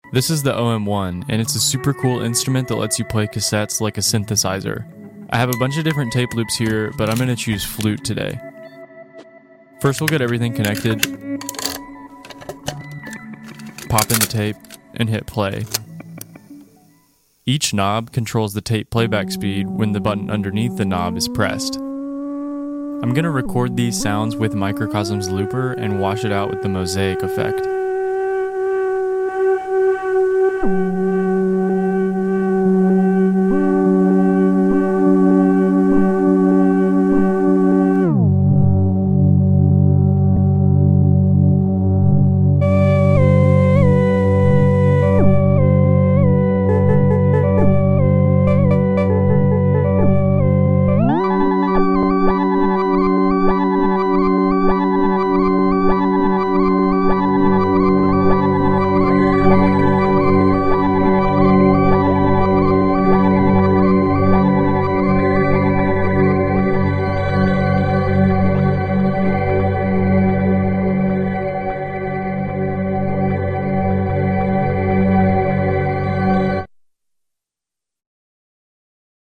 This is the OM1, and it's a super cool instrument that lets you play cassettes like a synthesizer. I have a bunch of different tape loops here, but I'm going to choose flute today. First we'll get everything connected, pop in the tape, and hit play. Each knob controls the tape playback speed when the button underneath the knob is pressed. I'm going to record these sounds with Microcosm's looper and wash it out with the mosaic effect.